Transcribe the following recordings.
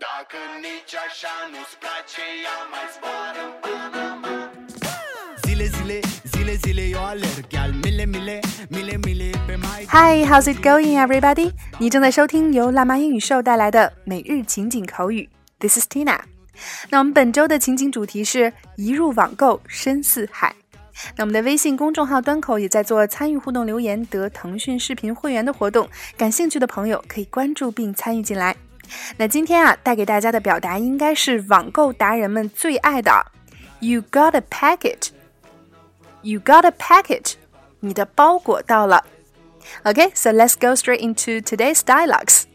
Hi, how's it going, everybody? 你正在收听由辣妈英语秀带来的每日情景口语。This is Tina. 那我们本周的情景主题是一入网购深似海。那我们的微信公众号端口也在做参与互动留言得腾讯视频会员的活动，感兴趣的朋友可以关注并参与进来。那今天带给大家的表达应该是网购达人们最爱的 You got a package. You got a package. 你的包裹到了。Okay, so let's go straight into today's dialogues.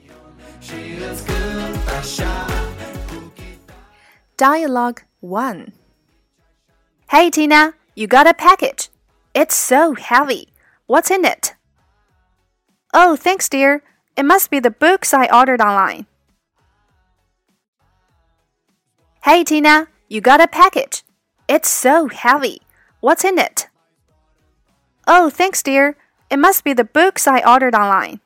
Dialogue 1. Hey Tina, you got a package. It's so heavy. What's in it? Oh, thanks dear. It must be the books I ordered online. Hey Tina, you got a package. It's so heavy. What's in it? Oh, thanks dear. It must be the books I ordered online.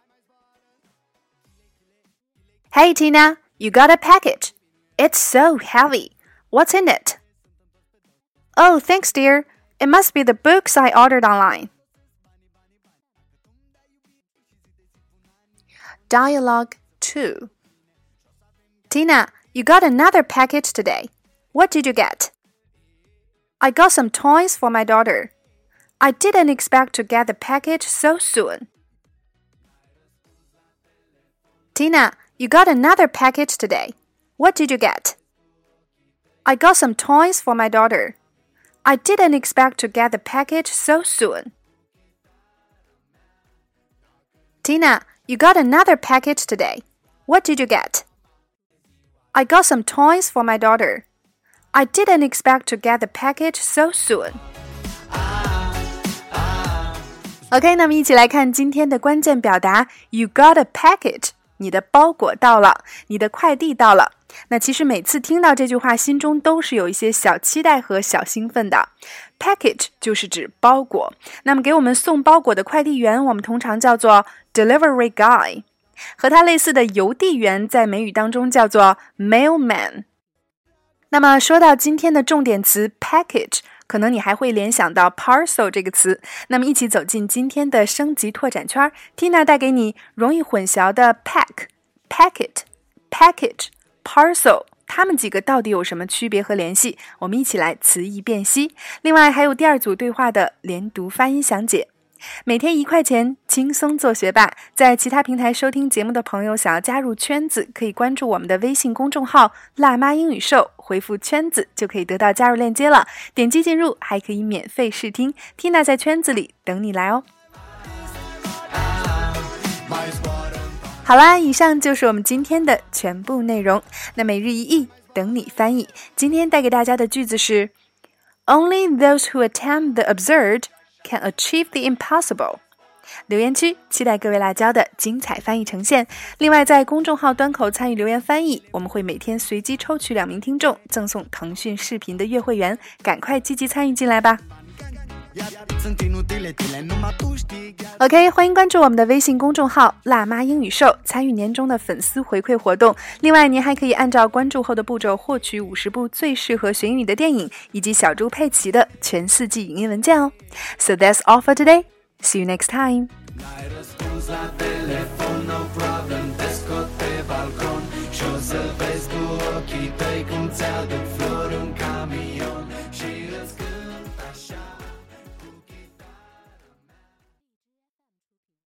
Hey Tina, you got a package. It's so heavy. What's in it? Oh, thanks dear. It must be the books I ordered online. Dialogue 2. Tina, you got another package today. What did you get? I got some toys for my daughter. I didn't expect to get the package so soon. Tina, you got another package today. What did you get? I got some toys for my daughter. I didn't expect to get the package so soon. Tina, you got another package today. What did you get? I got some toys for my daughter. I didn't expect to get the package so soon.OK, 那么一起来看今天的关键表达 You got a package. 你的包裹到了，你的快递到了。那其实每次听到这句话，心中都是有一些小期待和小兴奋的。Package 就是指包裹，那么给我们送包裹的快递员，我们通常叫做 delivery guy。和它类似的邮递员，在美语当中叫做 mailman。那么说到今天的重点词 package，可能你还会联想到 parcel 这个词，那么一起走进今天的升级拓展圈 Tina 带给你容易混淆的 package 它们几个到底有什么区别和联系，我们一起来词义辨析，另外还有第二组对话的连读发音详解。每天1块钱，轻松做学霸。在其他平台收听节目的朋友，想要加入圈子，可以关注我们的微信公众号辣妈英语秀，回复圈子就可以得到加入链接了，点击进入还可以免费试听。 Tina 在圈子里等你来哦。好啦，以上就是我们今天的全部内容。那每日一译等你翻译，今天带给大家的句子是 Only those who attempt the absurd can achieve the impossible。 留言区期待各位辣椒的精彩翻译呈现。另外在公众号端口参与留言翻译，我们会每天随机抽取2名听众，赠送腾讯视频的月会员，赶快积极参与进来吧。OK， 欢迎关注我们的微信公众号辣妈英语秀，参与年终的粉丝回馈活动。另外您还可以按照关注后的步骤获取50部最适合学英语的电影，以及小猪佩奇的全4季语音文件哦。 So that's all for today. See you next time. Facebook y